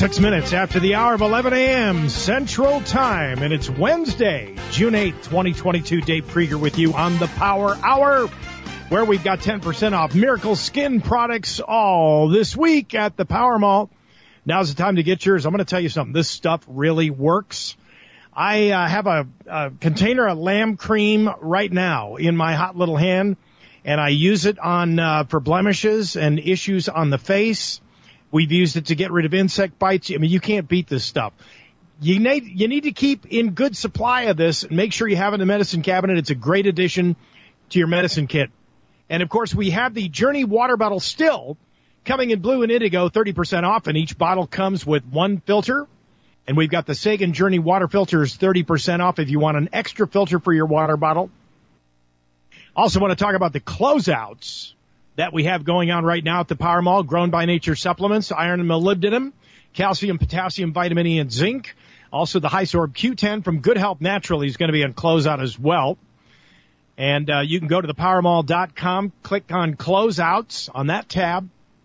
6 minutes after the hour of 11 a.m. Central Time, and it's Wednesday, June 8th, 2022. Dave Krieger with you on the Power Hour, where we've got 10% off Miracle Skin products all this week at the Power Mall. Now's the time to get yours. I'm going to tell you something. This stuff really works. I have a container of lamb cream right now in my hot little hand, and I use it on for blemishes and issues on the face. We've used it to get rid of insect bites. I mean, you can't beat this stuff. You need to keep in good supply of this and make sure you have it in the medicine cabinet. It's a great addition to your medicine kit. And, of course, we have the Journey water bottle still coming in blue and indigo, 30% off, and each bottle comes with one filter. And we've got the Sagan Journey water filters 30% off if you want an extra filter for your water bottle. Also want to talk about the closeouts that we have going on right now at the Power Mall. Grown by Nature supplements, iron and molybdenum, calcium, potassium, vitamin E, and zinc. Also the Hysorb Q10 from Good Health Naturally is going to be on closeout as well. And you can go to thepowermall.com, click on closeouts on that tab.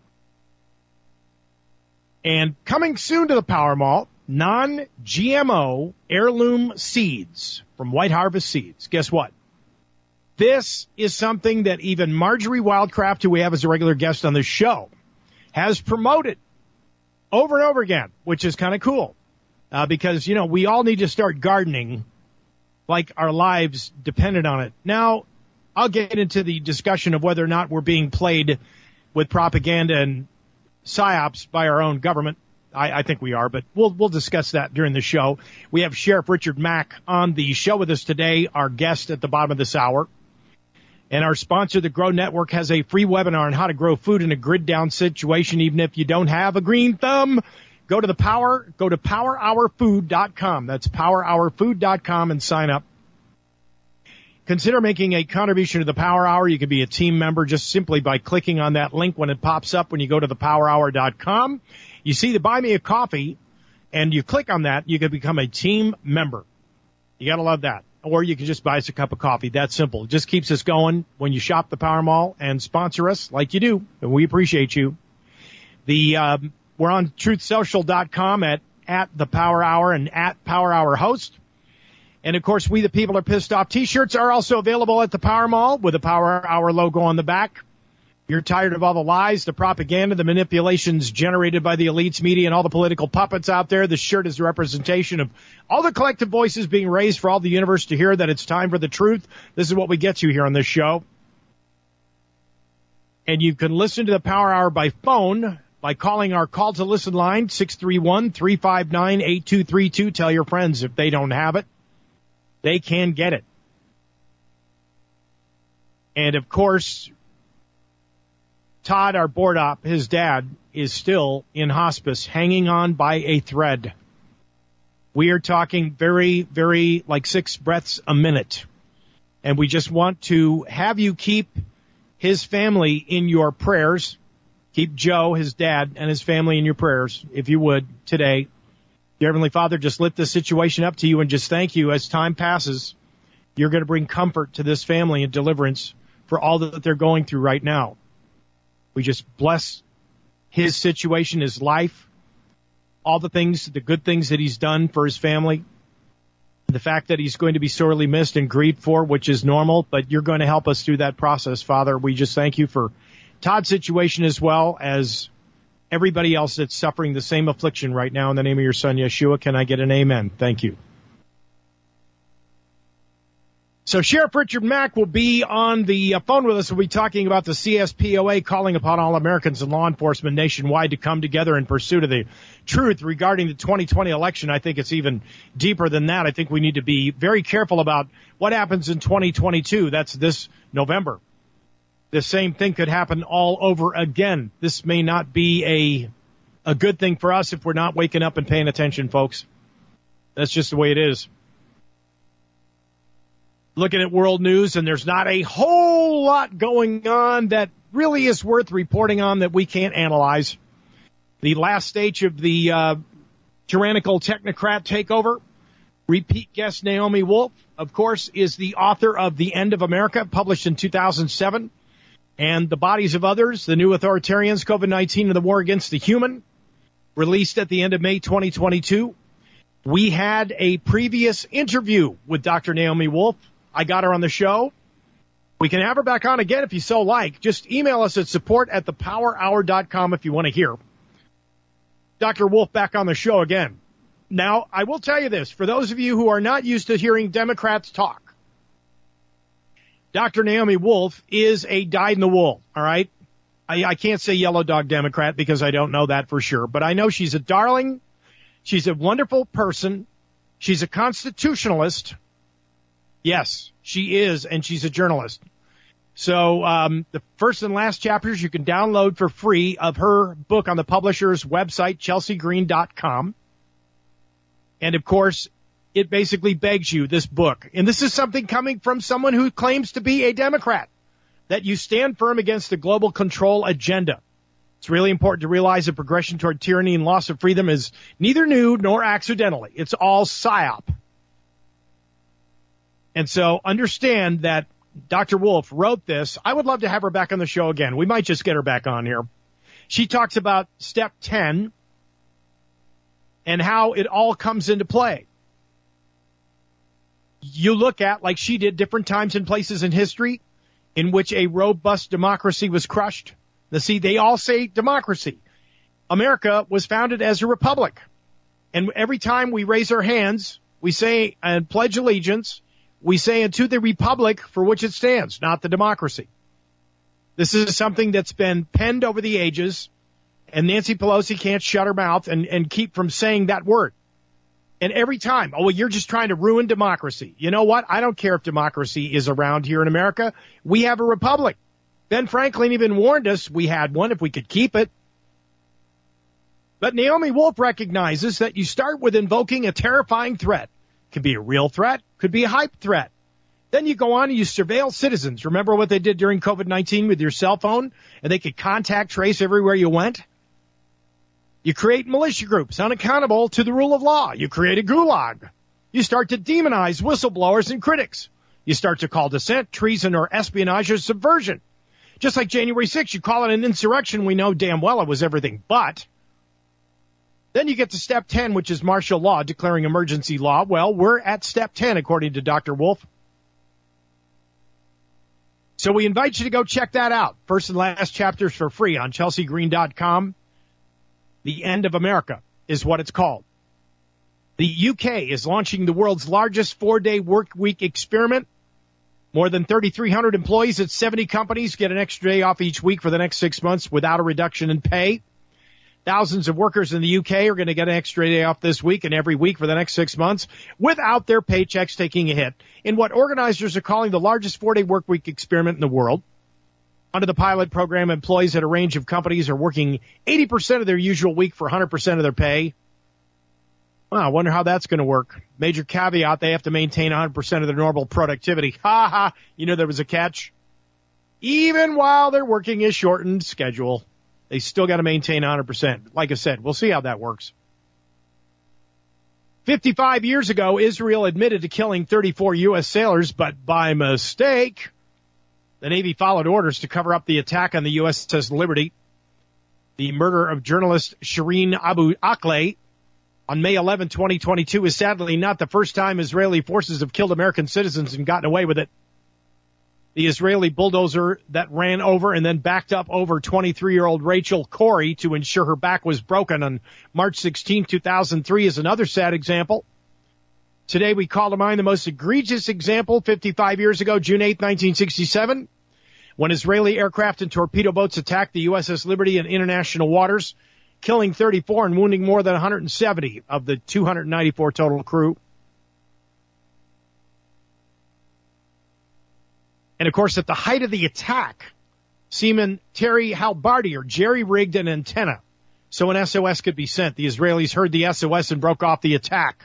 And coming soon to the Power Mall, non-GMO heirloom seeds from White Harvest Seeds. Guess what? This is something that even Marjorie Wildcraft, who we have as a regular guest on the show, has promoted over and over again, which is kind of cool. Because, you know, we all need to start gardening like our lives depended on it. Now, I'll get into the discussion of whether or not we're being played with propaganda and psyops by our own government. I think we are, but we'll discuss that during the show. We have Sheriff Richard Mack on the show with us today, our guest at the bottom of this hour. And our sponsor, the Grow Network, has a free webinar on how to grow food in a grid-down situation, even if you don't have a green thumb. Go to powerhourfood.com. That's powerhourfood.com and sign up. Consider making a contribution to the Power Hour. You can be a team member just simply by clicking on that link when it pops up when you go to thepowerhour.com. You see the Buy Me a Coffee, and you click on that, you can become a team member. You got to love that. Or you can just buy us a cup of coffee. That simple. It just keeps us going when you shop the Power Mall and sponsor us like you do, and we appreciate you. We're on truthsocial.com at the Power Hour and at Power Hour Host. And, of course, We the People Are Pissed Off T-shirts are also available at the Power Mall with a Power Hour logo on the back. You're tired of all the lies, the propaganda, the manipulations generated by the elites, media, and all the political puppets out there. The shirt is a representation of all the collective voices being raised for all the universe to hear that it's time for the truth. This is what we get you here on this show. And you can listen to the Power Hour by phone by calling our call to listen line, 631-359-8232. Tell your friends if they don't have it, they can get it. And, of course, Todd, our board op, his dad, is still in hospice, hanging on by a thread. We are talking very, very, like 6 breaths a minute. And we just want to have you keep his family in your prayers. Keep Joe, his dad, and his family in your prayers, if you would, today. Dear Heavenly Father, just lift this situation up to you and just thank you as time passes. You're going to bring comfort to this family and deliverance for all that they're going through right now. We just bless his situation, his life, all the things, the good things that he's done for his family, the fact that he's going to be sorely missed and grieved for, which is normal, but you're going to help us through that process, Father. We just thank you for Todd's situation as well as everybody else that's suffering the same affliction right now. In the name of your Son, Yeshua, can I get an amen? Thank you. So Sheriff Richard Mack will be on the phone with us. We'll be talking about the CSPOA calling upon all Americans and law enforcement nationwide to come together in pursuit of the truth regarding the 2020 election. I think it's even deeper than that. I think we need to be very careful about what happens in 2022. That's this November. The same thing could happen all over again. This may not be a good thing for us if we're not waking up and paying attention, folks. That's just the way it is. Looking at world news, and there's not a whole lot going on that really is worth reporting on that we can't analyze. The last stage of the tyrannical technocrat takeover. Repeat guest Naomi Wolf, of course, is the author of The End of America, published in 2007. And The Bodies of Others, The New Authoritarians, COVID-19, and the War Against the Human. released at the end of May 2022. We had a previous interview with Dr. Naomi Wolf. I got her on the show. We can have her back on again if you so like. Just email us at support@thepowerhour.com if you want to hear Dr. Wolf back on the show again. Now, I will tell you this. For those of you who are not used to hearing Democrats talk, Dr. Naomi Wolf is a dyed-in-the-wool, all right? I can't say yellow dog Democrat because I don't know that for sure, but I know she's a darling. She's a wonderful person. She's a constitutionalist. Yes, she is, and she's a journalist. So the first and last chapters you can download for free of her book on the publisher's website, chelseagreen.com. And, of course, it basically begs you, this book, and this is something coming from someone who claims to be a Democrat, that you stand firm against the global control agenda. It's really important to realize that progression toward tyranny and loss of freedom is neither new nor accidentally. It's all PSYOP. And so understand that Dr. Wolf wrote this. I would love to have her back on the show again. We might just get her back on here. She talks about step 10 and how it all comes into play. You look at, like she did, different times and places in history in which a robust democracy was crushed. Now, see, they all say democracy. America was founded as a republic. And every time we raise our hands, we say and pledge allegiance, we say unto the republic for which it stands, not the democracy. This is something that's been penned over the ages, and Nancy Pelosi can't shut her mouth and keep from saying that word. And every time, oh, well, you're just trying to ruin democracy. You know what? I don't care if democracy is around here in America. We have a republic. Ben Franklin even warned us we had one if we could keep it. But Naomi Wolf recognizes that you start with invoking a terrifying threat. Could be a real threat, could be a hype threat. Then you go on and you surveil citizens. Remember what they did during COVID-19 with your cell phone? And they could contact trace everywhere you went? You create militia groups unaccountable to the rule of law. You create a gulag. You start to demonize whistleblowers and critics. You start to call dissent, treason, or espionage or subversion. Just like January 6th, you call it an insurrection. We know damn well it was everything but. Then you get to step 10, which is martial law, declaring emergency law. Well, we're at step 10, according to Dr. Wolf. So we invite you to go check that out. First and last chapters for free on chelseagreen.com. The End of America is what it's called. The UK is launching the world's largest 4-day work week experiment. More than 3,300 employees at 70 companies get an extra day off each week for the next 6 months without a reduction in pay. Thousands of workers in the UK are going to get an extra day off this week and every week for the next 6 months without their paychecks taking a hit in what organizers are calling the largest 4-day work week experiment in the world. Under the pilot program, employees at a range of companies are working 80% of their usual week for 100% of their pay. Well, I wonder how that's going to work. Major caveat, they have to maintain 100% of their normal productivity. Ha ha, you know there was a catch. Even while they're working a shortened schedule, they still got to maintain 100%. Like I said, we'll see how that works. 55 years ago, Israel admitted to killing 34 U.S. sailors, but by mistake, the Navy followed orders to cover up the attack on the USS Liberty. The murder of journalist Shireen Abu Akleh on May 11, 2022 is sadly not the first time Israeli forces have killed American citizens and gotten away with it. The Israeli bulldozer that ran over and then backed up over 23-year-old Rachel Corrie to ensure her back was broken on March 16, 2003 is another sad example. Today we call to mind the most egregious example 55 years ago, June 8, 1967, when Israeli aircraft and torpedo boats attacked the USS Liberty in international waters, killing 34 and wounding more than 170 of the 294 total crew. And, of course, at the height of the attack, Seaman Terry Halbardier jerry-rigged an antenna so an SOS could be sent. The Israelis heard the SOS and broke off the attack.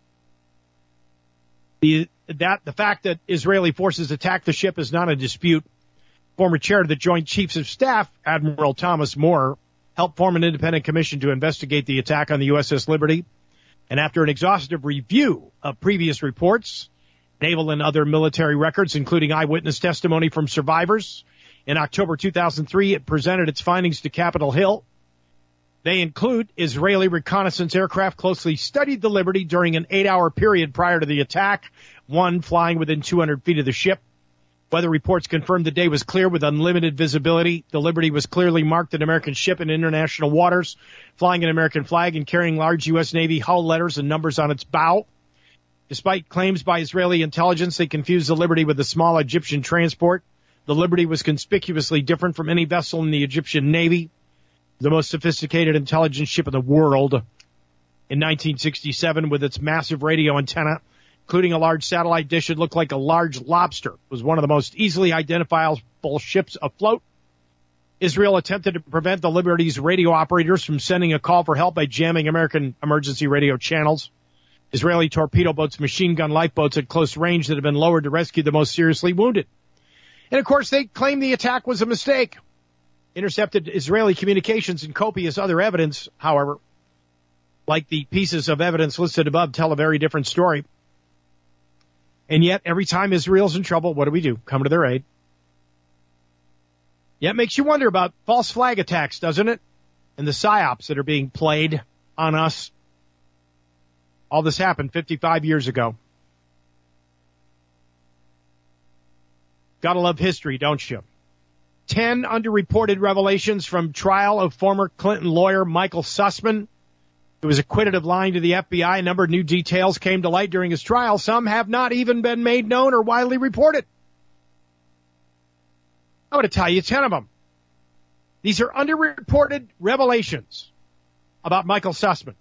The fact that Israeli forces attacked the ship is not a dispute. Former chair of the Joint Chiefs of Staff, Admiral Thomas Moore, helped form an independent commission to investigate the attack on the USS Liberty. And after an exhaustive review of previous reports, naval and other military records, including eyewitness testimony from survivors, in October 2003, it presented its findings to Capitol Hill. They include Israeli reconnaissance aircraft closely studied the Liberty during an 8-hour period prior to the attack, one flying within 200 feet of the ship. Weather reports confirmed the day was clear with unlimited visibility. The Liberty was clearly marked an American ship in international waters, flying an American flag and carrying large U.S. Navy hull letters and numbers on its bow. Despite claims by Israeli intelligence, they confused the Liberty with a small Egyptian transport. The Liberty was conspicuously different from any vessel in the Egyptian Navy, the most sophisticated intelligence ship in the world. In 1967, with its massive radio antenna, including a large satellite dish that looked like a large lobster, was one of the most easily identifiable ships afloat. Israel attempted to prevent the Liberty's radio operators from sending a call for help by jamming American emergency radio channels. Israeli torpedo boats, machine gun lifeboats at close range that had been lowered to rescue the most seriously wounded. And of course, they claim the attack was a mistake. Intercepted Israeli communications and copious other evidence, however, like the pieces of evidence listed above, tell a very different story. And yet, every time Israel's in trouble, what do? Come to their aid. Yet makes you wonder about false flag attacks, doesn't it? And the psyops that are being played on us. All this happened 55 years ago. Gotta love history, don't you? 10 underreported revelations from trial of former Clinton lawyer Michael Sussman, who was acquitted of lying to the FBI. A number of new details came to light during his trial. Some have not even been made known or widely reported. I'm going to tell you 10 of them. These are underreported revelations about Michael Sussman.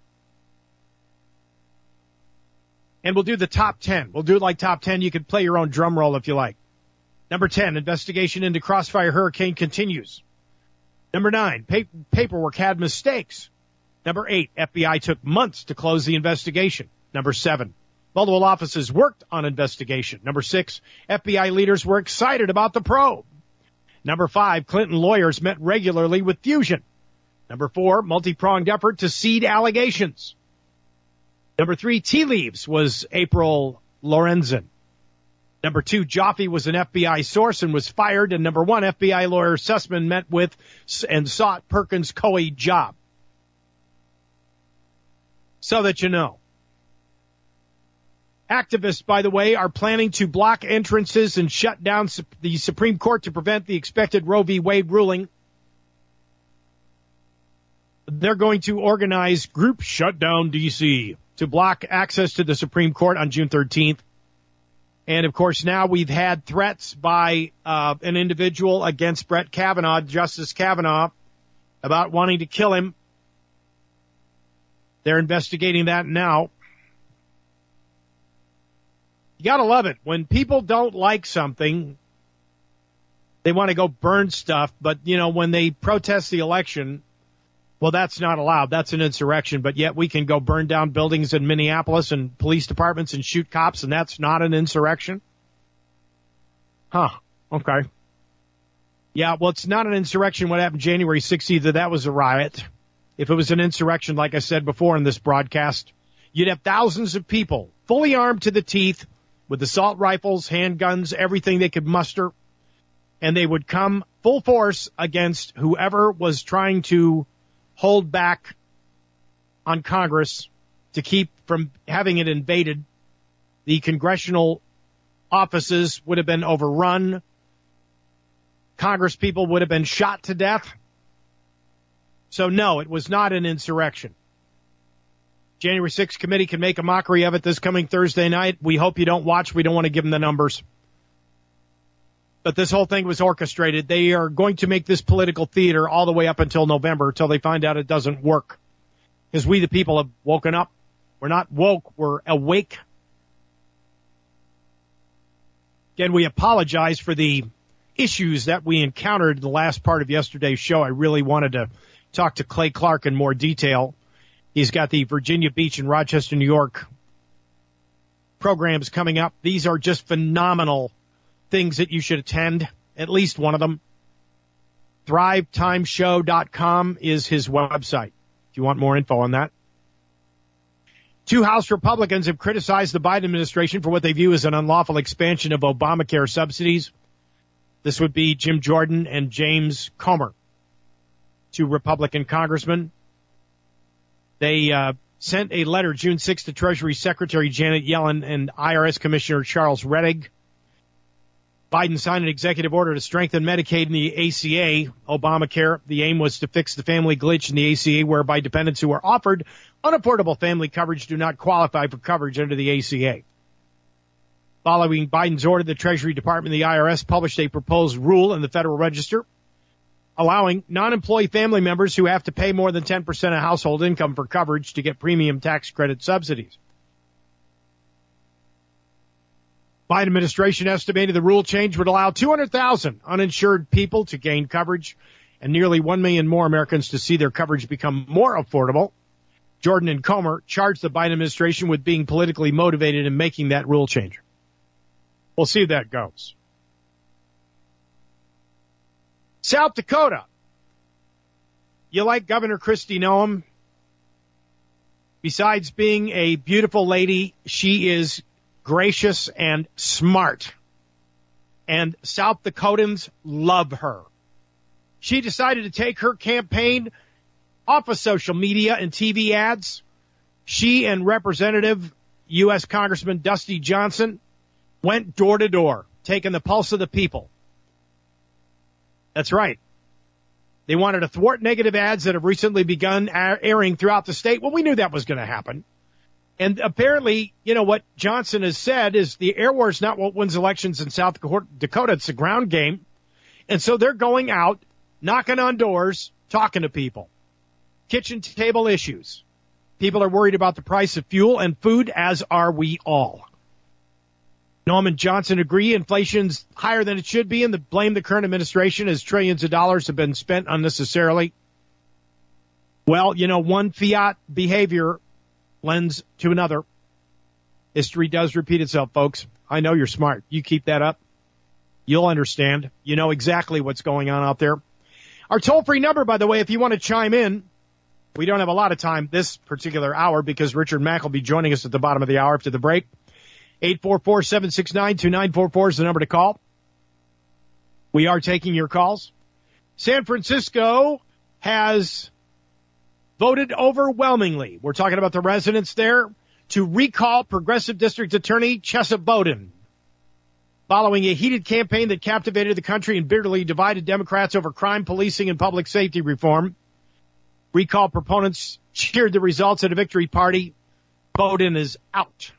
And we'll do the top 10. We'll do it like top 10. You can play your own drum roll if you like. Number 10, investigation into Crossfire Hurricane continues. Number 9, paperwork had mistakes. Number 8, FBI took months to close the investigation. Number 7, multiple offices worked on investigation. Number 6, FBI leaders were excited about the probe. Number 5, Clinton lawyers met regularly with Fusion. Number 4, multi-pronged effort to seed allegations. Number 3, tea leaves was April Lorenzen. Number 2, Joffe was an FBI source and was fired. And number 1, FBI lawyer Sussman met with and sought Perkins Coie job. So that you know. Activists, by the way, are planning to block entrances and shut down the Supreme Court to prevent the expected Roe v. Wade ruling. They're going to organize Group Shutdown D.C. to block access to the Supreme Court on June 13th. And, of course, now we've had threats by an individual against Brett Kavanaugh, Justice Kavanaugh, about wanting to kill him. They're investigating that now. You got to love it. When people don't like something, they want to go burn stuff. But, you know, when they protest the election, well, that's not allowed. That's an insurrection. But yet we can go burn down buildings in Minneapolis and police departments and shoot cops, and that's not an insurrection? Huh. Okay. Yeah, well, it's not an insurrection. What happened January 6th either. That was a riot. If it was an insurrection, like I said before in this broadcast, you'd have thousands of people fully armed to the teeth with assault rifles, handguns, everything they could muster, and they would come full force against whoever was trying to hold back on Congress to keep from having it invaded. The congressional offices would have been overrun. Congress people would have been shot to death. So no, it was not an insurrection. January 6th committee can make a mockery of it this coming Thursday night. We hope you don't watch. We don't want to give them the numbers. But this whole thing was orchestrated. They are going to make this political theater all the way up until November, until they find out it doesn't work. Because we, the people, have woken up. We're not woke. We're awake. Again, we apologize for the issues that we encountered in the last part of yesterday's show. I really wanted to talk to Clay Clark in more detail. He's got the Virginia Beach and Rochester, New York programs coming up. These are just phenomenal things that you should attend, at least one of them. ThriveTimeshow.com is his website, if you want more info on that. 2 House Republicans have criticized the Biden administration for what they view as an unlawful expansion of Obamacare subsidies. This would be Jim Jordan and James Comer, 2 Republican congressmen. They sent a letter June 6th to Treasury Secretary Janet Yellen and IRS Commissioner Charles Rettig. Biden signed an executive order to strengthen Medicaid and the ACA, Obamacare. The aim was to fix the family glitch in the ACA whereby dependents who are offered unaffordable family coverage do not qualify for coverage under the ACA. Following Biden's order, the Treasury Department and the IRS published a proposed rule in the Federal Register allowing non-employee family members who have to pay more than 10% of household income for coverage to get premium tax credit subsidies. Biden administration estimated the rule change would allow 200,000 uninsured people to gain coverage and nearly 1 million more Americans to see their coverage become more affordable. Jordan and Comer charged the Biden administration with being politically motivated in making that rule change. We'll see if that goes. South Dakota. You like Governor Kristi Noem? Besides being a beautiful lady, she is gracious and smart. And South Dakotans love her. She decided to take her campaign off of social media and TV ads. She and Representative U.S. Congressman Dusty Johnson went door to door, taking the pulse of the people. That's right. They wanted to thwart negative ads that have recently begun airing throughout the state. Well, we knew that was going to happen. And apparently, you know, what Johnson has said is the air war is not what wins elections in South Dakota. It's a ground game. And so they're going out, knocking on doors, talking to people. Kitchen table issues. People are worried about the price of fuel and food, as are we all. Noem and Johnson agree inflation's higher than it should be and blame the current administration as trillions of dollars have been spent unnecessarily. Well, you know, one fiat behavior lends to another. History does repeat itself, folks. I know you're smart. You keep that up, you'll understand. You know exactly what's going on out there. Our toll-free number, by the way, if you want to chime in, we don't have a lot of time this particular hour because Richard Mack will be joining us at the bottom of the hour after the break. 844-769-2944 is the number to call. We are taking your calls. San Francisco has voted overwhelmingly. We're talking about the residents there to recall Progressive District Attorney Chesa Boudin. Following a heated campaign that captivated the country and bitterly divided Democrats over crime, policing, and public safety reform, recall proponents cheered the results at a victory party. Boudin is out.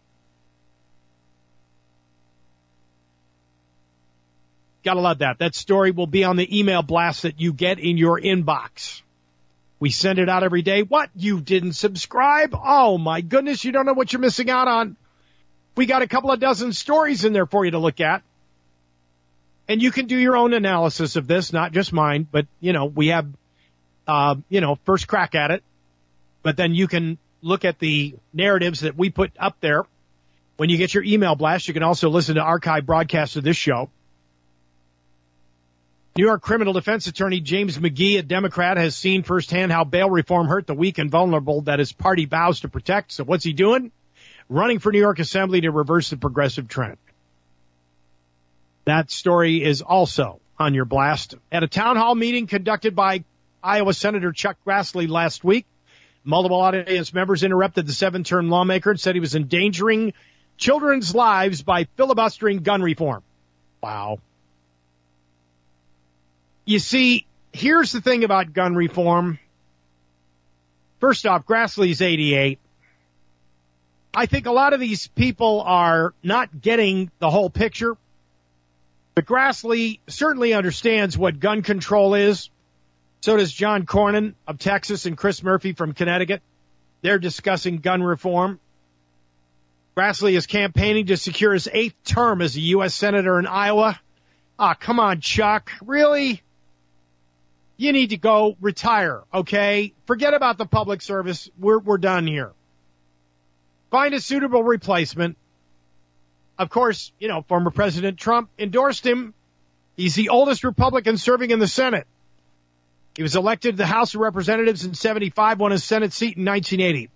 Gotta love that. That story will be on the email blast that you get in your inbox. We send it out every day. What? You didn't subscribe? Oh, my goodness. You don't know what you're missing out on. We got a couple of dozen stories in there for you to look at. And you can do your own analysis of this, not just mine. But, you know, we have, first crack at it. But then you can look at the narratives that we put up there. When you get your email blast, you can also listen to archive broadcasts of this show. New York criminal defense attorney James McGee, a Democrat, has seen firsthand how bail reform hurt the weak and vulnerable that his party vows to protect. So what's he doing? Running for New York Assembly to reverse the progressive trend. That story is also on your blast. At a town hall meeting conducted by Iowa Senator Chuck Grassley last week, multiple audience members interrupted the 7-term lawmaker and said he was endangering children's lives by filibustering gun reform. Wow. You see, here's the thing about gun reform. First off, Grassley's 88. I think a lot of these people are not getting the whole picture. But Grassley certainly understands what gun control is. So does John Cornyn of Texas and Chris Murphy from Connecticut. They're discussing gun reform. Grassley is campaigning to secure his 8th term as a U.S. Senator in Iowa. Come on, Chuck. Really? You need to go retire, okay? Forget about the public service. We're done here. Find a suitable replacement. Of course, you know, former President Trump endorsed him. He's the oldest Republican serving in the Senate. He was elected to the House of Representatives in 1975, won his Senate seat in 1980.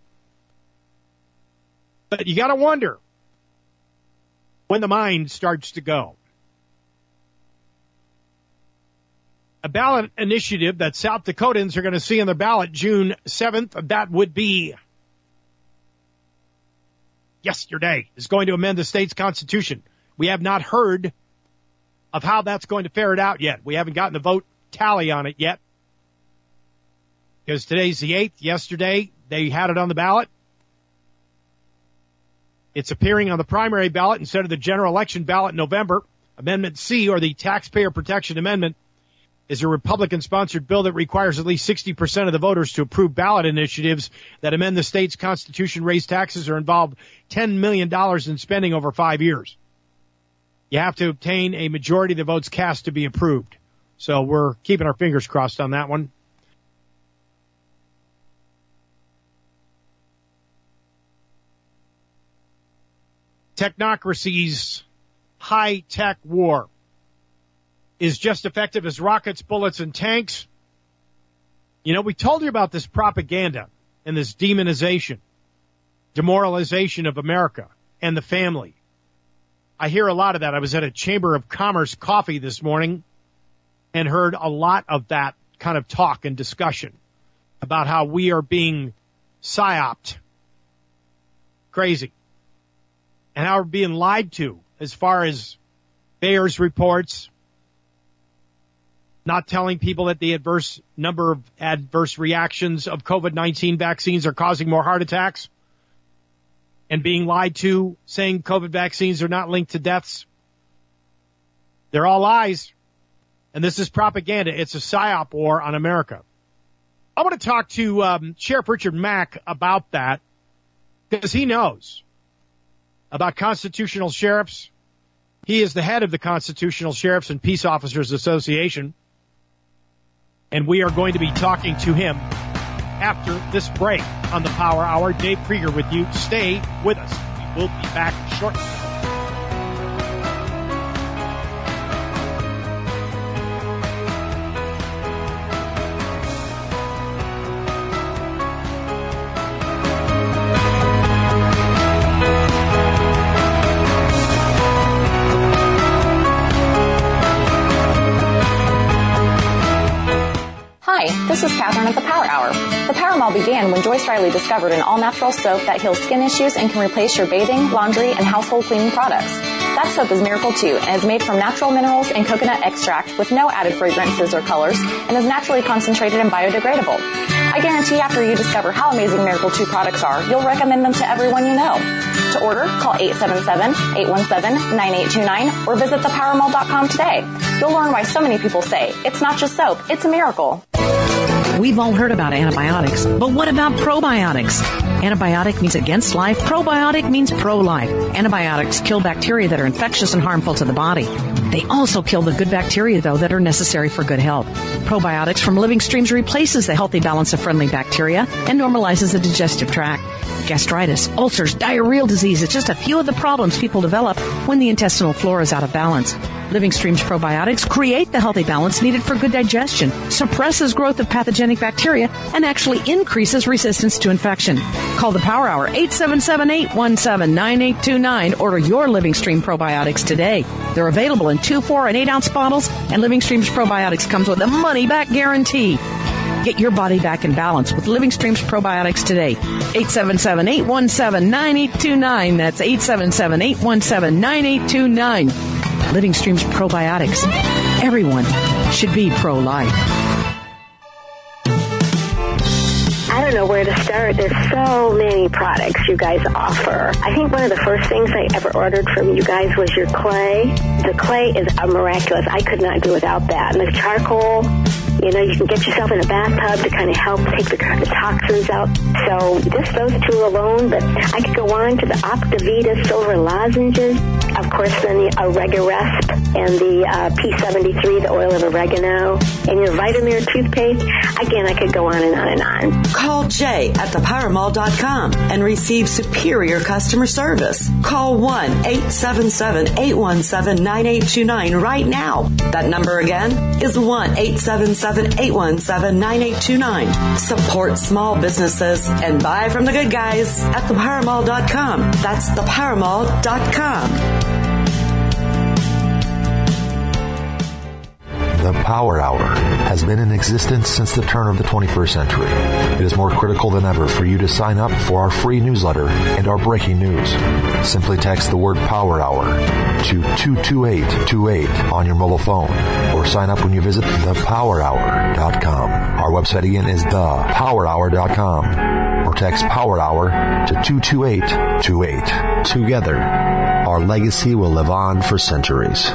But you got to wonder when the mind starts to go. a ballot initiative that South Dakotans are going to see on the ballot June 7th. That would be yesterday, is going to amend the state's constitution. We have not heard of how that's going to fare it out yet. We haven't gotten a vote tally on it yet. Because today's the 8th. Yesterday, they had it on the ballot. It's appearing on the primary ballot instead of the general election ballot in November. Amendment C, or the Taxpayer Protection Amendment, is a Republican-sponsored bill that requires at least 60% of the voters to approve ballot initiatives that amend the state's constitution, raise taxes, or involve $10 million in spending over 5 years. You have to obtain a majority of the votes cast to be approved. So we're keeping our fingers crossed on that one. Technocracy's high-tech war is just effective as rockets, bullets, and tanks. You know, we told you about this propaganda and this demonization, demoralization of America and the family. I hear a lot of that. I was at a Chamber of Commerce coffee this morning and heard a lot of that kind of talk and discussion about how we are being psyoped. Crazy. And how we're being lied to as far as VAERS reports, not telling people that the number of adverse reactions of COVID-19 vaccines are causing more heart attacks, and being lied to, saying COVID vaccines are not linked to deaths. They're all lies. And this is propaganda. It's a psyop war on America. I want to talk to Sheriff Richard Mack about that, because he knows about constitutional sheriffs. He is the head of the Constitutional Sheriffs and Peace Officers Association. And we are going to be talking to him after this break on the Power Hour. Dave Krieger with you. Stay with us. We will be back shortly. This is Catherine at the Power Hour. The Power Mall began when Joyce Riley discovered an all-natural soap that heals skin issues and can replace your bathing, laundry, and household cleaning products. That soap is Miracle 2 and is made from natural minerals and coconut extract with no added fragrances or colors and is naturally concentrated and biodegradable. I guarantee after you discover how amazing Miracle 2 products are, you'll recommend them to everyone you know. To order, call 877-817-9829 or visit thepowermall.com today. You'll learn why so many people say, it's not just soap, it's a miracle. We've all heard about antibiotics, but what about probiotics? Antibiotic means against life. Probiotic means pro-life. Antibiotics kill bacteria that are infectious and harmful to the body. They also kill the good bacteria, though, that are necessary for good health. Probiotics from Living Streams replaces the healthy balance of friendly bacteria and normalizes the digestive tract. Gastritis, ulcers, diarrheal disease is just a few of the problems people develop when the intestinal flora is out of balance. Living Streams probiotics create the healthy balance needed for good digestion, suppresses growth of pathogenic bacteria, and actually increases resistance to infection. Call the Power Hour, 877-817-9829. Order your Living Stream probiotics today. They're available in 2, 4, and 8-ounce bottles, and Living Streams probiotics comes with a money-back guarantee. Get your body back in balance with Living Streams probiotics today. 877-817-9829. That's 877-817-9829. Living Streams probiotics. Everyone should be pro-life. I don't know where to start. There's so many products you guys offer. I think one of the first things I ever ordered from you guys was your clay. The clay is miraculous. I could not do without that. And the charcoal, you know, you can get yourself in a bathtub to kind of help take the toxins out. So just those two alone, but I could go on to the Optavita silver lozenges. Of course, then the Oregaresp and the P73, the oil of oregano, and your Vitamir toothpaste. Again, I could go on and on and on. Call Jay at thepowermall.com and receive superior customer service. Call 1-877-817-9829 right now. That number again is 1-877-817-9829. Support small businesses and buy from the good guys at thepowermall.com. That's thepowermall.com. The Power Hour has been in existence since the turn of the 21st century. It is more critical than ever for you to sign up for our free newsletter and our breaking news. Simply text the word Power Hour to 22828 on your mobile phone or sign up when you visit thepowerhour.com. Our website again is thepowerhour.com or text Power Hour to 22828. Together, our legacy will live on for centuries.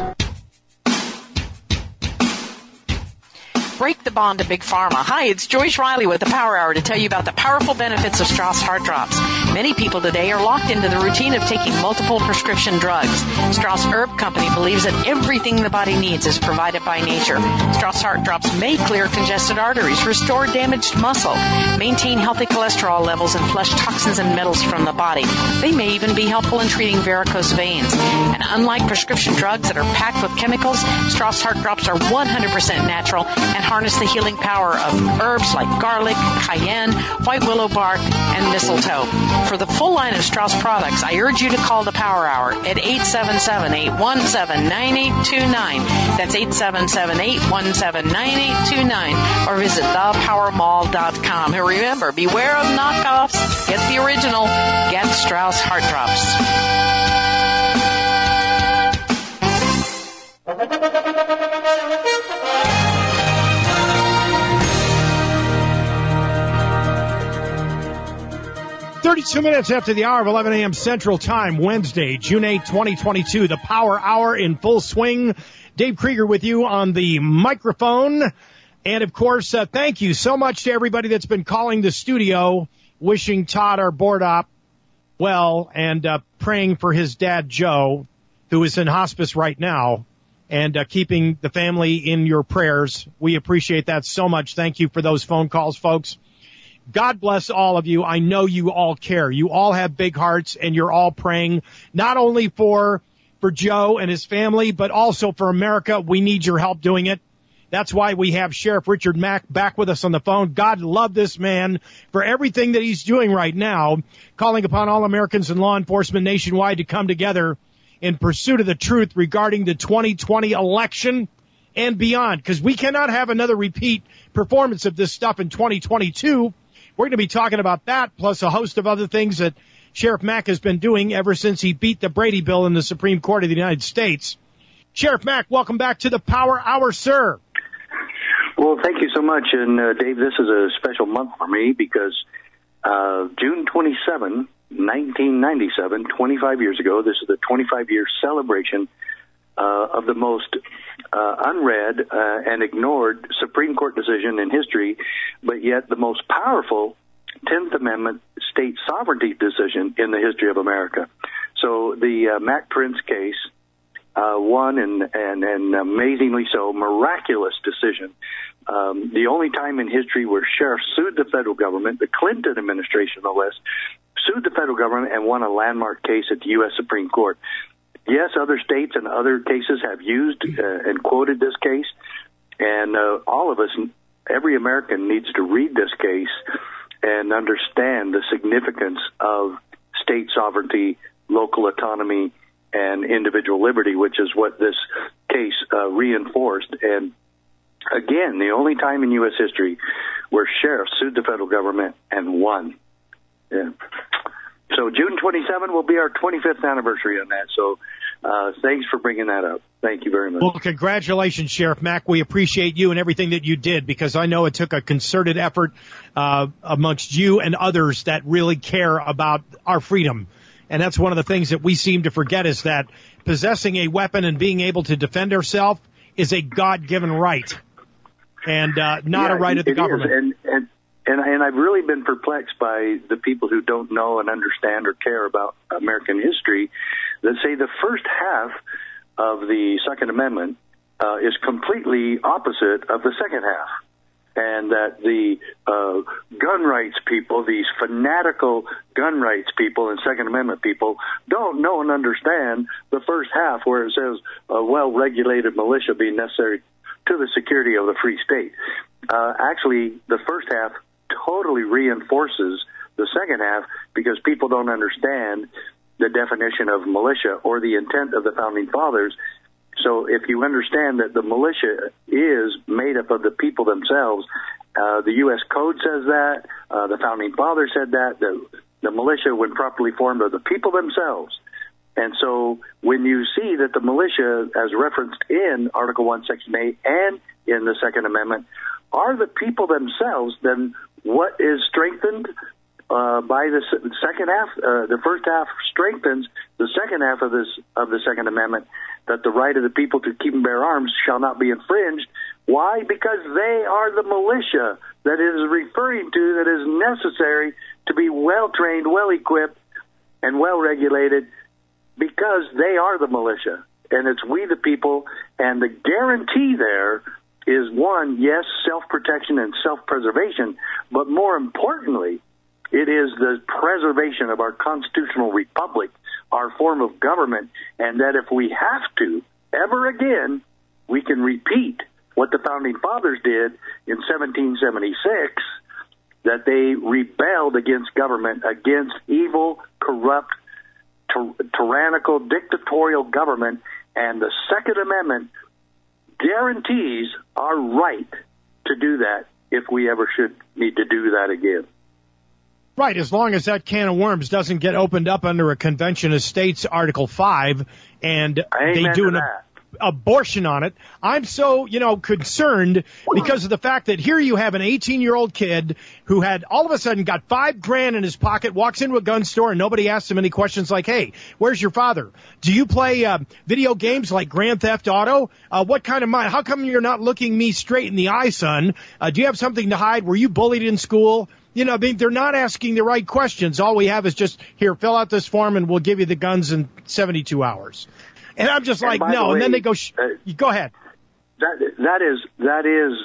Break the bond to Big Pharma. Hi, it's Joyce Riley with the Power Hour to tell you about the powerful benefits of Strauss Heart Drops. Many people today are locked into the routine of taking multiple prescription drugs. Strauss Herb Company believes that everything the body needs is provided by nature. Strauss Heart Drops may clear congested arteries, restore damaged muscle, maintain healthy cholesterol levels, and flush toxins and metals from the body. They may even be helpful in treating varicose veins. And unlike prescription drugs that are packed with chemicals, Strauss Heart Drops are 100% natural and harness the healing power of herbs like garlic, cayenne, white willow bark, and mistletoe. For the full line of Strauss products, I urge you to call the Power Hour at 877-817-9829. That's 877-817-9829. Or visit thepowermall.com. And remember, beware of knockoffs. Get the original. Get Strauss Heart Drops. 32 minutes after the hour of 11 a.m. Central Time, Wednesday, June 8, 2022. The Power Hour in full swing. Dave Krieger with you on the microphone. And, of course, thank you so much to everybody that's been calling the studio, wishing Todd, our board op, well, and praying for his dad, Joe, who is in hospice right now, and keeping the family in your prayers. We appreciate that so much. Thank you for those phone calls, folks. God bless all of you. I know you all care. You all have big hearts, and you're all praying not only for Joe and his family, but also for America. We need your help doing it. That's why we have Sheriff Richard Mack back with us on the phone. God love this man for everything that he's doing right now, calling upon all Americans and law enforcement nationwide to come together in pursuit of the truth regarding the 2020 election and beyond, because we cannot have another repeat performance of this stuff in 2022. We're going to be talking about that, plus a host of other things that Sheriff Mack has been doing ever since he beat the Brady bill in the Supreme Court of the United States. Sheriff Mack, welcome back to the Power Hour, sir. Well, thank you so much. And, Dave, this is a special month for me because June 27, 1997, 25 years ago, this is the 25-year celebration of the most unread and ignored Supreme Court decision in history, but yet the most powerful 10th Amendment state sovereignty decision in the history of America. So the Mack Prince case won, and amazingly so, miraculous decision. The only time in history where sheriffs sued the federal government, the Clinton administration, no less, sued the federal government and won a landmark case at the U.S. Supreme Court. Yes, other states and other cases have used and quoted this case, and all of us, every American needs to read this case and understand the significance of state sovereignty, local autonomy, and individual liberty, which is what this case reinforced. And again, the only time in U.S. history where sheriffs sued the federal government and won. Yeah. So June 27 will be our 25th anniversary on that. So thanks for bringing that up. Thank you very much. Well, congratulations, Sheriff Mack. We appreciate you and everything that you did, because I know it took a concerted effort amongst you and others that really care about our freedom. And that's one of the things that we seem to forget, is that possessing a weapon and being able to defend ourselves is a God-given right, and not a right of the government. And I've really been perplexed by the people who don't know and understand or care about American history that say the first half of the Second Amendment is completely opposite of the second half. And that the gun rights people, these fanatical gun rights people and Second Amendment people, don't know and understand the first half where it says a well-regulated militia being necessary to the security of the free state. Actually, the first half totally reinforces the second half, because people don't understand the definition of militia or the intent of the Founding Fathers. So if you understand that the militia is made up of the people themselves, the U.S. Code says that, the Founding Fathers said that, the militia, when properly formed, are the people themselves. And so when you see that the militia, as referenced in Article 1, Section 8 and in the Second Amendment, are the people themselves, then what is strengthened by the second half? The first half strengthens the second half of the Second Amendment, that the right of the people to keep and bear arms shall not be infringed. Why? Because they are the militia that is referring to, that is necessary to be well-trained, well-equipped, and well-regulated, because they are the militia. And it's we the people, and the guarantee there is, one, yes, self-protection and self-preservation, but more importantly, it is the preservation of our constitutional republic, our form of government, and that if we have to, ever again, we can repeat what the Founding Fathers did in 1776, that they rebelled against government, against evil, corrupt, tyrannical, dictatorial government, and the Second Amendment guarantees our right to do that if we ever should need to do that again. Right, as long as that can of worms doesn't get opened up under a Convention of States, Article 5, and they do an abortion on it. I'm so, concerned because of the fact that here you have an 18-year-old kid who had all of a sudden got $5,000 in his pocket, walks into a gun store, and nobody asks him any questions like, hey, where's your father? Do you play video games like Grand Theft Auto? What kind of money? How come you're not looking me straight in the eye, son? Do you have something to hide? Were you bullied in school? They're not asking the right questions. All we have is just, here, fill out this form and we'll give you the guns in 72 hours. And I'm just like, no. And then they go, go ahead. That is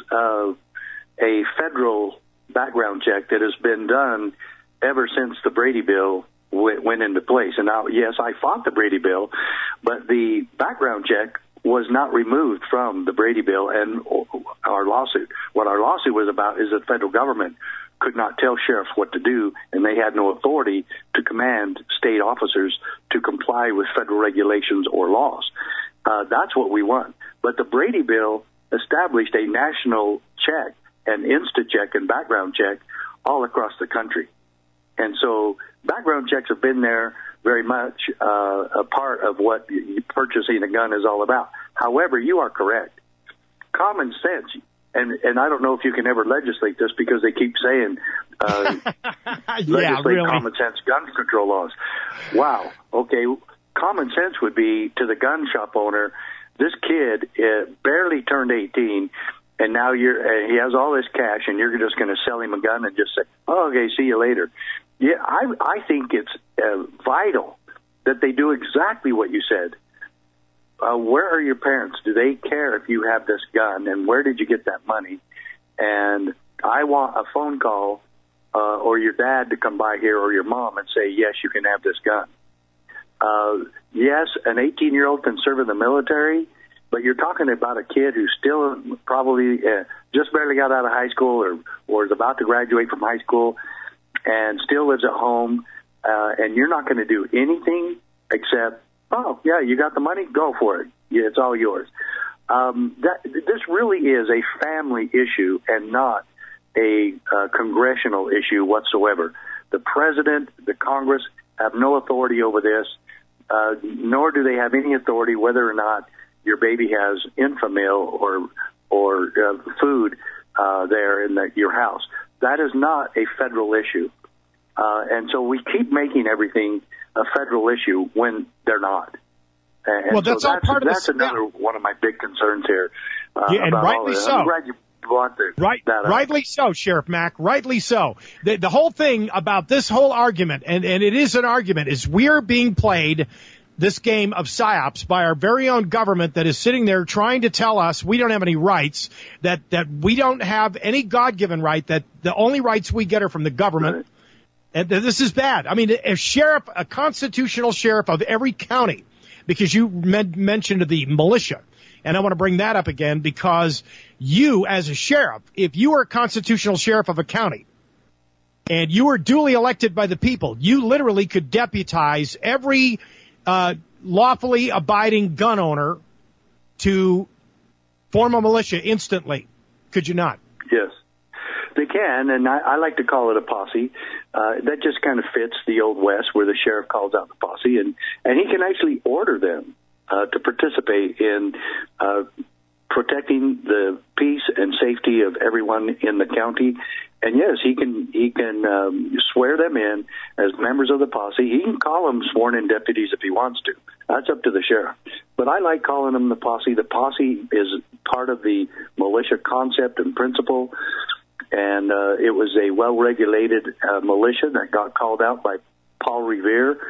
a federal background check that has been done ever since the Brady Bill went into place. And now, yes, I fought the Brady Bill, but the background check was not removed from the Brady Bill and our lawsuit. What our lawsuit was about is the federal government could not tell sheriffs what to do, and they had no authority to command state officers to comply with federal regulations or laws. That's what we want. But the Brady Bill established a national check, an Insta-check and background check all across the country. And so background checks have been there very much a part of what purchasing a gun is all about. However, you are correct. Common sense, and I don't know if you can ever legislate this because they keep saying legislate really. Common sense gun control laws. Wow. Okay. Common sense would be to the gun shop owner, this kid barely turned 18, and now he has all this cash, and you're just going to sell him a gun and just say, oh, okay, see you later. Yeah, I think it's vital that they do exactly what you said. Where are your parents? Do they care if you have this gun, and where did you get that money? And I want a phone call or your dad to come by here or your mom and say, yes, you can have this gun. Yes, an 18-year-old can serve in the military, but you're talking about a kid who's still probably just barely got out of high school or is about to graduate from high school and still lives at home, and you're not going to do anything except, oh, yeah, you got the money? Go for it. Yeah, it's all yours. This really is a family issue and not a congressional issue whatsoever. The president, the Congress have no authority over this, nor do they have any authority whether or not your baby has Enfamil or food there in your house. That is not a federal issue. And so we keep making everything a federal issue when they're not. And well, that's all part of that's another one of my big concerns here. And rightly so. I'm glad you brought that up. Rightly so, Sheriff Mack. Rightly so. The whole thing about this whole argument, and it is an argument, is we're being played this game of psyops by our very own government that is sitting there trying to tell us we don't have any rights, that we don't have any God-given right, that the only rights we get are from the government. Right. And this is bad. I mean, a constitutional sheriff of every county, because you mentioned the militia, and I want to bring that up again because you, as a sheriff, if you were a constitutional sheriff of a county and you were duly elected by the people, you literally could deputize every lawfully abiding gun owner to form a militia instantly, could you not? Yes, they can, and I like to call it a posse. That just kind of fits the Old West, where the sheriff calls out the posse, and he can actually order them to participate in protecting the peace and safety of everyone in the county. And yes, he can swear them in as members of the posse. He can call them sworn-in deputies if he wants to. That's up to the sheriff. But I like calling them the posse. The posse is part of the militia concept and principle, and it was a well-regulated militia that got called out by Paul Revere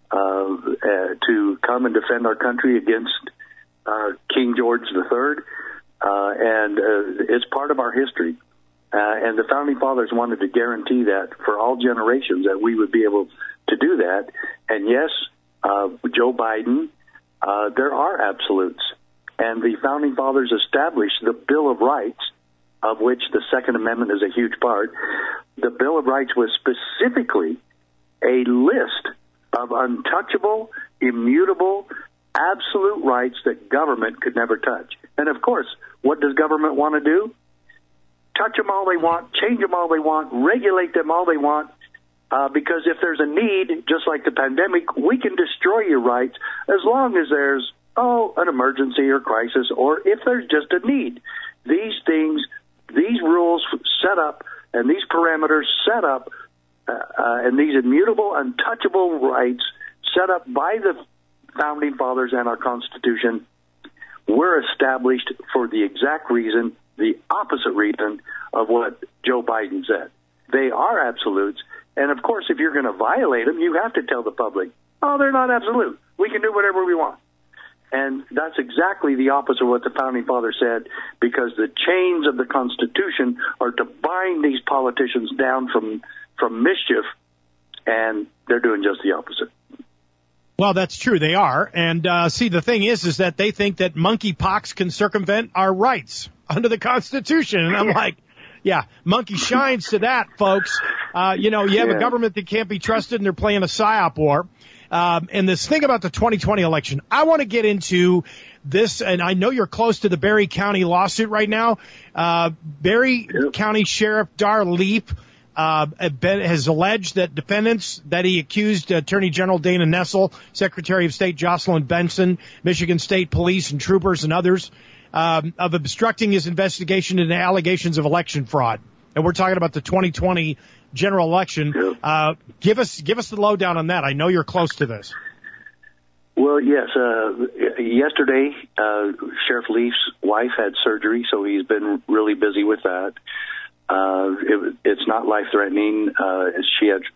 to come and defend our country against King George III, and it's part of our history. And the Founding Fathers wanted to guarantee that for all generations that we would be able to do that. And yes, Joe Biden, there are absolutes. And the Founding Fathers established the Bill of Rights, of which the Second Amendment is a huge part. The Bill of Rights was specifically a list of untouchable, immutable, absolute rights that government could never touch. And of course, what does government want to do? Touch them all they want, change them all they want, regulate them all they want, because if there's a need, just like the pandemic, we can destroy your rights as long as there's, an emergency or crisis, or if there's just a need. These things, these rules set up, and these parameters set up, and these immutable, untouchable rights set up by the Founding Fathers and our Constitution were established for the exact reason, the opposite reason of what Joe Biden said. They are absolutes, and of course, if you're going to violate them, you have to tell the public, they're not absolute. We can do whatever we want. And that's exactly the opposite of what the Founding Fathers said, because the chains of the Constitution are to bind these politicians down from mischief, and they're doing just the opposite. Well, that's true. They are. And see, the thing is that they think that monkeypox can circumvent our rights under the Constitution. And I'm like, yeah, monkey shines to that, folks. You have a government that can't be trusted, and they're playing a PSYOP war. And this thing about the 2020 election, I want to get into this, and I know you're close to the Berry County lawsuit right now. Berry County Sheriff Dar Leap has alleged that defendants that he accused Attorney General Dana Nessel, Secretary of State Jocelyn Benson, Michigan State Police and troopers and others of obstructing his investigation into allegations of election fraud. And we're talking about the 2020 general election. Give us the lowdown on that. I know you're close to this. Well, yes. Yesterday, Sheriff Leaf's wife had surgery, so he's been really busy with that. It's not life-threatening. She had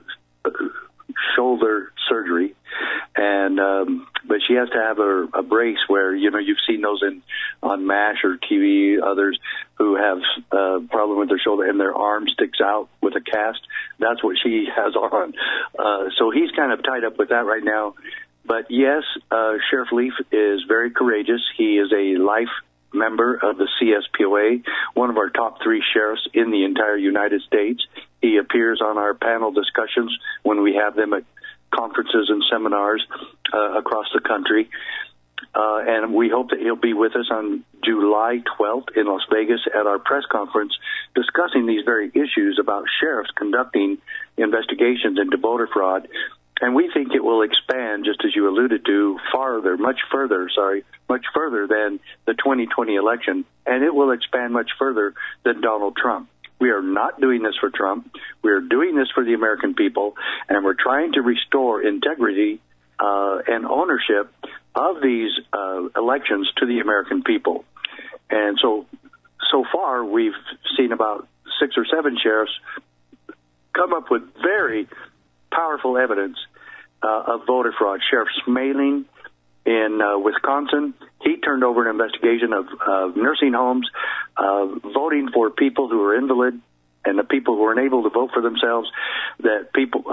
shoulder surgery, and but she has to have a brace where, you've seen those on MASH or TV, others who have a problem with their shoulder and their arm sticks out with a cast. That's what she has on. So he's kind of tied up with that right now. But yes, Sheriff Leaf is very courageous. He is a life member of the CSPOA, one of our top 3 sheriffs in the entire United States. He appears on our panel discussions when we have them at conferences and seminars across the country. And we hope that he'll be with us on July 12th in Las Vegas at our press conference discussing these very issues about sheriffs conducting investigations into voter fraud. And we think it will expand, just as you alluded to, much further than the 2020 election. And it will expand much further than Donald Trump. We are not doing this for Trump. We are doing this for the American people, and we're trying to restore integrity and ownership of these elections to the American people. And so far, we've seen about 6 or 7 sheriffs come up with very powerful evidence of voter fraud. Sheriff Smaling in Wisconsin, he turned over an investigation of nursing homes, voting for people who are invalid and the people who were unable to vote for themselves, that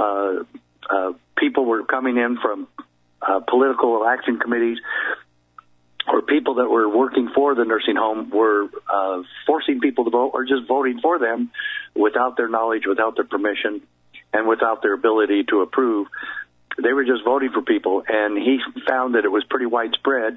people were coming in from political action committees or people that were working for the nursing home were forcing people to vote or just voting for them without their knowledge, without their permission, and without their ability to approve. They were just voting for people, and he found that it was pretty widespread.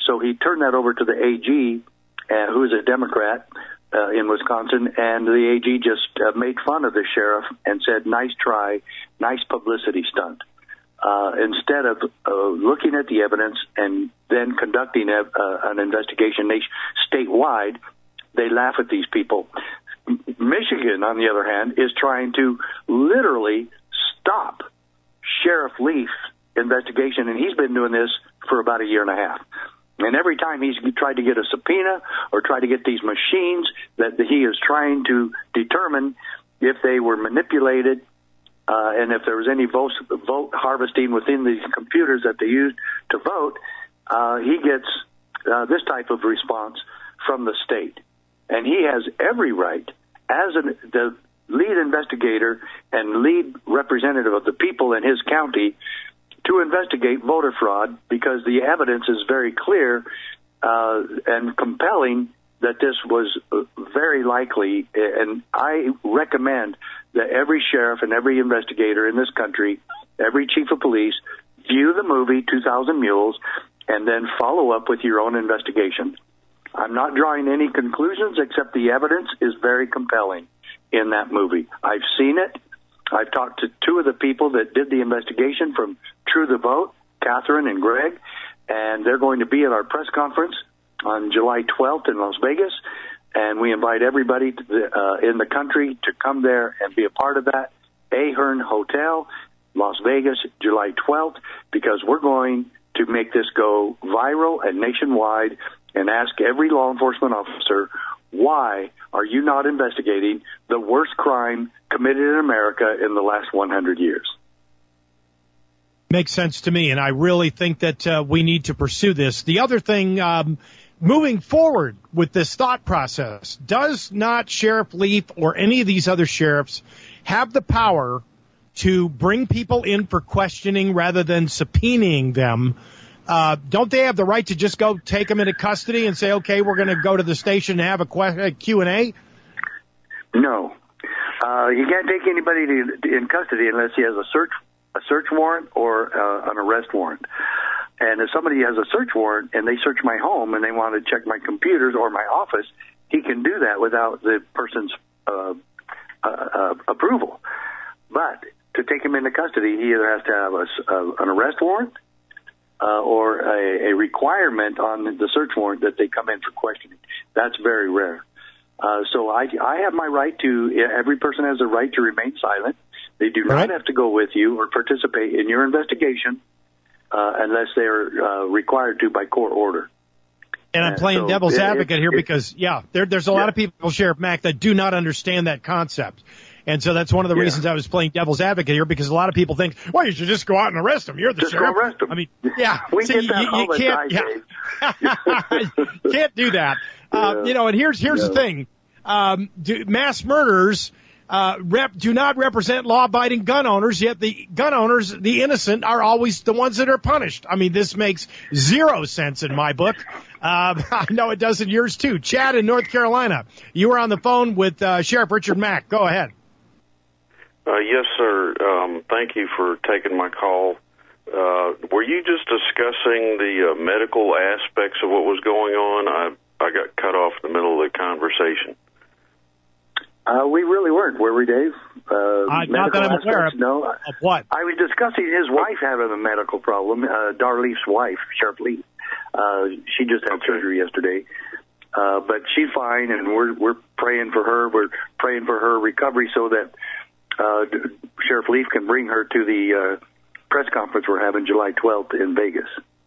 So he turned that over to the AG, who is a Democrat in Wisconsin, and the AG just made fun of the sheriff and said, "Nice try, nice publicity stunt." Instead of looking at the evidence and then conducting an investigation statewide, they laugh at these people. Michigan, on the other hand, is trying to literally stop Sheriff Leaf's investigation, and he's been doing this for about a year and a half. And every time he's tried to get a subpoena or tried to get these machines that he is trying to determine if they were manipulated and if there was any vote harvesting within these computers that they used to vote, he gets this type of response from the state. And he has every right, as the lead investigator and lead representative of the people in his county, to investigate voter fraud, because the evidence is very clear and compelling that this was very likely. And I recommend that every sheriff and every investigator in this country, every chief of police, view the movie 2,000 Mules and then follow up with your own investigation. I'm not drawing any conclusions, except the evidence is very compelling in that movie. I've seen it. I've talked to two of the people that did the investigation from True the Vote, Catherine and Greg, and they're going to be at our press conference on July 12th in Las Vegas, and we invite everybody in the country to come there and be a part of that. Ahern Hotel, Las Vegas, July 12th, because we're going to make this go viral and nationwide and ask every law enforcement officer, why are you not investigating the worst crime committed in America in the last 100 years? Makes sense to me, and I really think that we need to pursue this. The other thing, moving forward with this thought process, does not Sheriff Leaf or any of these other sheriffs have the power to bring people in for questioning rather than subpoenaing them? Don't they have the right to just go take them into custody and say, okay, we're going to go to the station and have a Q&A? No. You can't take anybody in custody unless he has a search warrant or an arrest warrant. And if somebody has a search warrant and they search my home and they want to check my computers or my office, he can do that without the person's approval. But to take him into custody, he either has to have an arrest warrant or a requirement on the search warrant that they come in for questioning. That's very rare. So I have my right to, every person has a right to remain silent. They do not have to go with you or participate in your investigation unless they are required to by court order. And I'm playing devil's advocate here because, there's a lot of people, Sheriff Mack, that do not understand that concept. And so that's one of the reasons I was playing devil's advocate here, because a lot of people think, well, you should just go out and arrest them. You're the sheriff. Go arrest them. I mean, we get that all the time, Dave. You can't do that. And here's the thing. Mass murders do not represent law-abiding gun owners, yet the gun owners, the innocent, are always the ones that are punished. I mean, this makes zero sense in my book. I know it does in yours, too. Chad in North Carolina, you were on the phone with Sheriff Richard Mack. Go ahead. Yes, sir. Thank you for taking my call. Were you just discussing the medical aspects of what was going on? I got cut off in the middle of the conversation. We really weren't, were we, Dave? Not that I'm aware of. No. Of what? I was discussing his wife having a medical problem, Dar Leaf's wife, Sheriff Leaf. She just had surgery yesterday. But she's fine, and we're praying for her. We're praying for her recovery so that Sheriff Leaf can bring her to the press conference we're having July 12th in Vegas.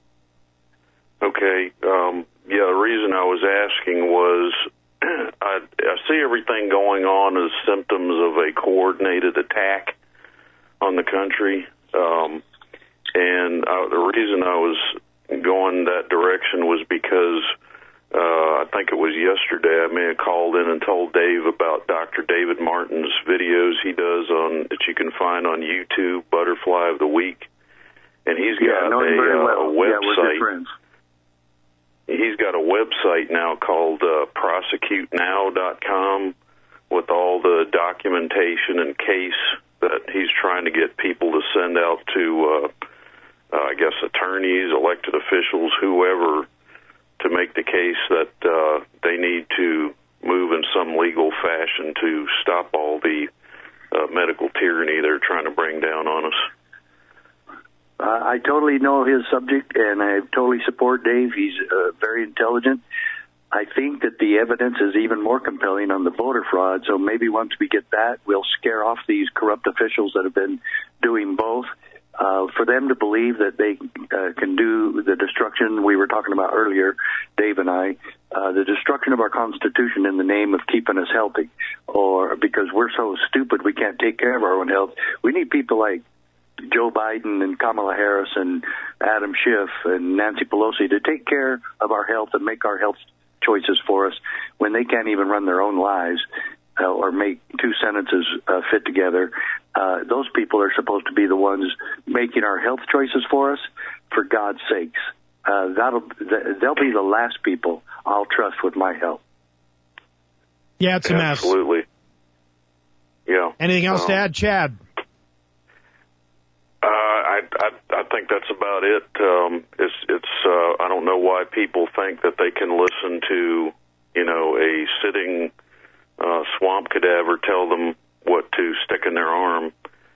Okay. The reason I was asking was I see everything going on as symptoms of a coordinated attack on the country. And the reason I was going that direction was because I think it was yesterday I may have called in and told Dave about Dr. David Martin's videos he does that you can find on YouTube, Butterfly of the Week. And he's got a website. We're good friends. He's got a website now called prosecutenow.com with all the documentation and case that he's trying to get people to send out to, attorneys, elected officials, whoever, to make the case that they need to move in some legal fashion to stop all the medical tyranny they're trying to bring down on us. I totally know his subject, and I totally support Dave. He's very intelligent. I think that the evidence is even more compelling on the voter fraud, so maybe once we get that, we'll scare off these corrupt officials that have been doing both. For them to believe that they can do the destruction we were talking about earlier, Dave and I, the destruction of our Constitution in the name of keeping us healthy, or because we're so stupid we can't take care of our own health. We need people like Joe Biden and Kamala Harris and Adam Schiff and Nancy Pelosi to take care of our health and make our health choices for us when they can't even run their own lives or make two sentences fit together. Those people are supposed to be the ones making our health choices for us, for God's sakes. They'll be the last people I'll trust with my health. Yeah, it's a mess. Absolutely. Yeah. Anything else to add, Chad? I think that's about it. I don't know why people think that they can listen to, a sitting swamp cadaver tell them what to stick in their arm.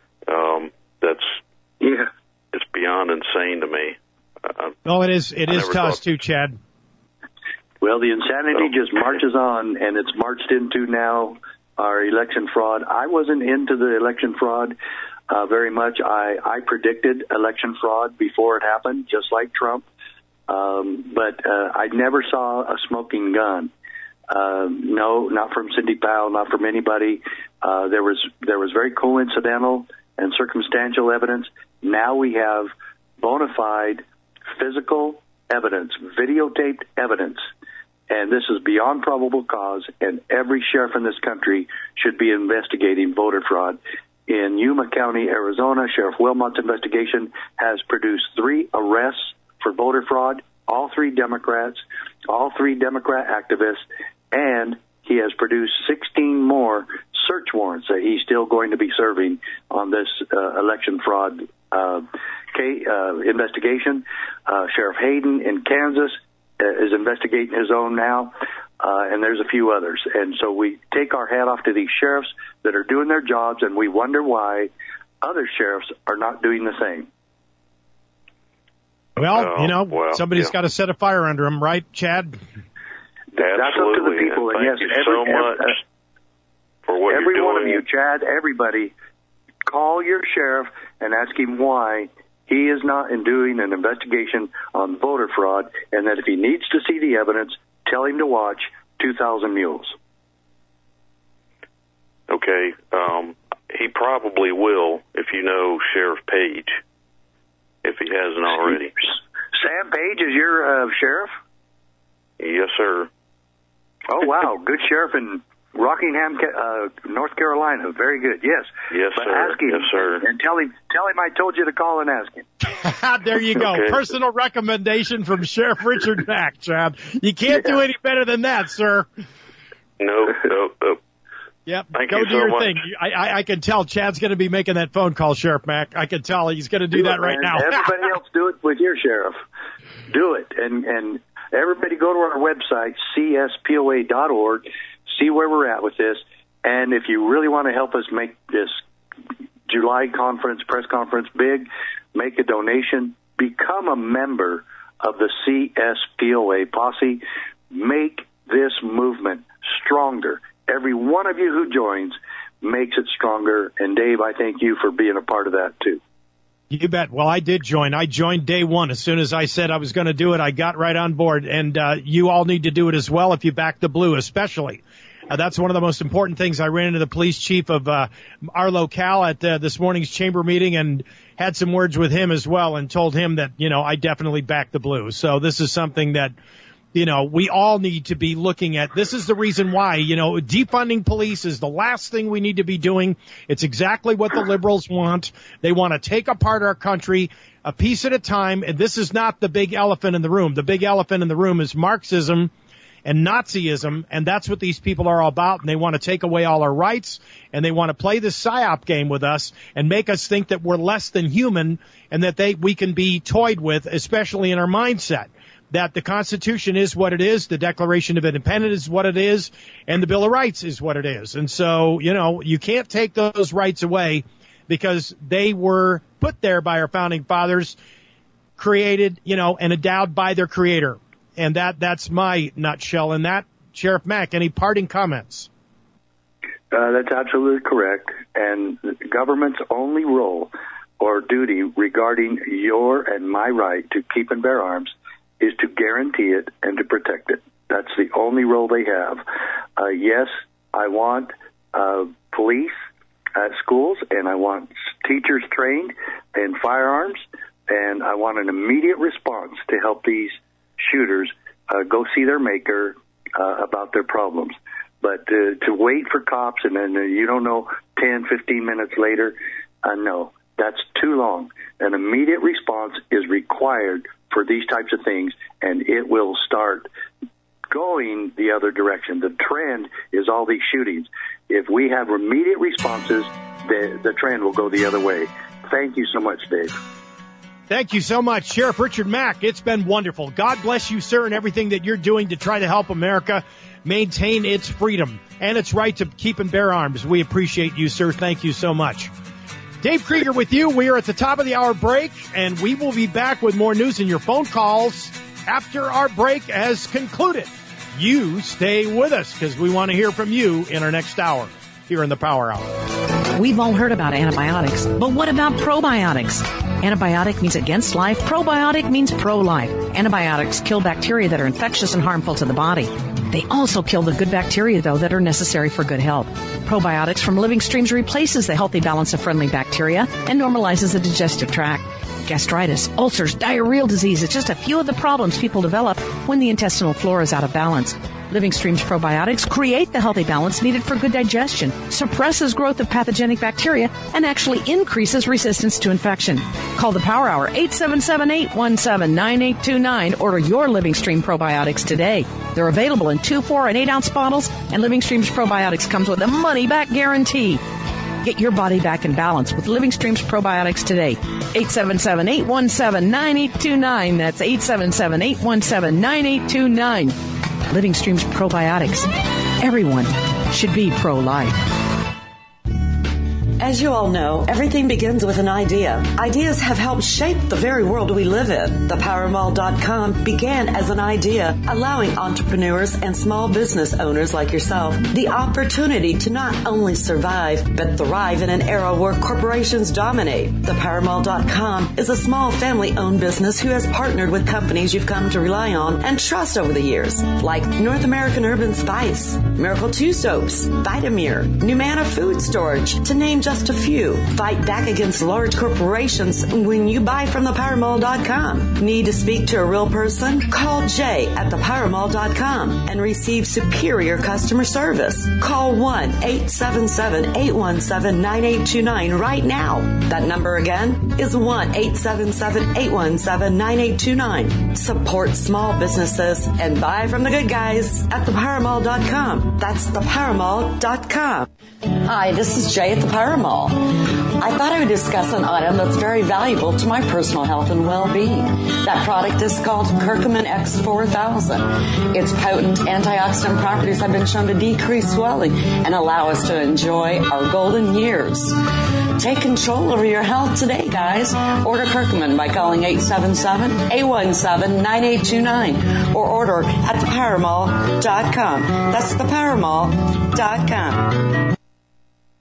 It's beyond insane to me. Well, it is to us too, Chad. Well, the insanity just marches on, and it's marched into now our election fraud. I wasn't into the election fraud very much. I predicted election fraud before it happened, just like Trump. But I never saw a smoking gun. No, not from Cindy Powell, not from anybody. There was very coincidental and circumstantial evidence. Now we have bona fide physical evidence, videotaped evidence, and this is beyond probable cause, and every sheriff in this country should be investigating voter fraud. In Yuma County, Arizona, Sheriff Wilmot's investigation has produced 3 arrests for voter fraud, all 3 Democrats, all 3 Democrat activists, and he has produced 16 more search warrants that he's still going to be serving on this election fraud investigation. Sheriff Hayden in Kansas is investigating his own now, and there's a few others. And so we take our hat off to these sheriffs that are doing their jobs, and we wonder why other sheriffs are not doing the same. Well, somebody's got to set a fire under them, right, Chad? Absolutely. That's up to the people. And yes, thank you so much for what every you're doing. One of you, Chad, everybody, call your sheriff and ask him why he is not doing an investigation on voter fraud, and that if he needs to see the evidence, tell him to watch 2,000 Mules. Okay. He probably will, if you know Sheriff Page, if he hasn't already. Sam Page is your sheriff? Yes, sir. Oh, wow. Good sheriff in Rockingham, North Carolina. Very good. Yes. Yes, but sir. Ask him, yes, sir. And tell him I told you to call and ask him. There you go. Okay. Personal recommendation from Sheriff Richard Mack, Chad. You can't do any better than that, sir. No. Yep. Thank Go you do so your much. thing. I can tell Chad's going to be making that phone call, Sheriff Mack. I can tell he's going to do that right now. Everybody else do it with your sheriff. Do it. And everybody go to our website, cspoa.org, see where we're at with this. And if you really want to help us make this July press conference big, make a donation, become a member of the CSPOA posse, make this movement stronger. Every one of you who joins makes it stronger. And Dave, I thank you for being a part of that too. You bet. Well, I did join. I joined day one. As soon as I said I was going to do it, I got right on board. And you all need to do it as well if you back the blue, especially. That's one of the most important things. I ran into the police chief of our locale at this morning's chamber meeting and had some words with him as well and told him that, I definitely back the blue. So this is something that, we all need to be looking at. This is the reason why, defunding police is the last thing we need to be doing. It's exactly what the liberals want. They want to take apart our country a piece at a time. And this is not the big elephant in the room. The big elephant in the room is Marxism and Nazism, and that's what these people are all about, and they want to take away all our rights, and they want to play this PSYOP game with us and make us think that we're less than human and that we can be toyed with, especially in our mindset. that the Constitution is what it is, the Declaration of Independence is what it is, and the Bill of Rights is what it is. And so, you can't take those rights away because they were put there by our founding fathers, created, and endowed by their creator. And that's my nutshell in that. Sheriff Mack, any parting comments? That's absolutely correct. And the government's only role or duty regarding your and my right to keep and bear arms is to guarantee it and to protect it. That's the only role they have. Yes, I want police at schools, and I want teachers trained in firearms, and I want an immediate response to help these shooters go see their maker about their problems. But to wait for cops and then you don't know 10, 15 minutes later, no, that's too long. An immediate response is required for these types of things, and it will start going the other direction. The trend is all these shootings. If we have immediate responses, the trend will go the other way. Thank you so much, Dave. Thank you so much, Sheriff Richard Mack. It's been wonderful. God bless you, sir, and everything that you're doing to try to help America maintain its freedom and its right to keep and bear arms. We appreciate you, sir. Thank you so much. Dave Krieger with you. We are at the top of the hour break, and we will be back with more news and your phone calls after our break has concluded. You stay with us because we want to hear from you in our next hour here in the Power Hour. We've all heard about antibiotics, but what about probiotics? Antibiotic means against life. Probiotic means pro-life. Antibiotics kill bacteria that are infectious and harmful to the body. They also kill the good bacteria, though, that are necessary for good health. Probiotics from Living Streams replaces the healthy balance of friendly bacteria and normalizes the digestive tract. Gastritis, ulcers, diarrheal disease, it's just a few of the problems people develop when the intestinal flora is out of balance. Living Streams probiotics create the healthy balance needed for good digestion, suppresses growth of pathogenic bacteria, and actually increases resistance to infection. Call the Power Hour, 877-817-9829. Order your Living Stream probiotics today. They're available in 2, 4, and 8-ounce bottles, and Living Streams probiotics comes with a money-back guarantee. Get your body back in balance with Living Streams probiotics today. 877-817-9829. That's 877-817-9829. Living Streams probiotics. Everyone should be pro-life. As you all know, everything begins with an idea. Ideas have helped shape the very world we live in. ThePowerMall.com began as an idea, allowing entrepreneurs and small business owners like yourself the opportunity to not only survive, but thrive in an era where corporations dominate. ThePowerMall.com is a small family-owned business who has partnered with companies you've come to rely on and trust over the years, like North American Urban Spice, Miracle 2 Soaps, Vitamir, Numana Food Storage, to name just a few. Fight back against large corporations when you buy from ThePowerMall.com. Need to speak to a real person? Call Jay at ThePowerMall.com and receive superior customer service. Call 1-877-817-9829 right now. That number again is 1-877-817-9829. Support small businesses and buy from the good guys at ThePowerMall.com. That's ThePowerMall.com. Hi, this is Jay at the Power Mall. I thought I would discuss an item that's very valuable to my personal health and well-being. That product is called Curcumin X4000. Its potent antioxidant properties have been shown to decrease swelling and allow us to enjoy our golden years. Take control over your health today, guys. Order Curcumin by calling 877-817-9829 or order at thepowermall.com. That's thepowermall.com.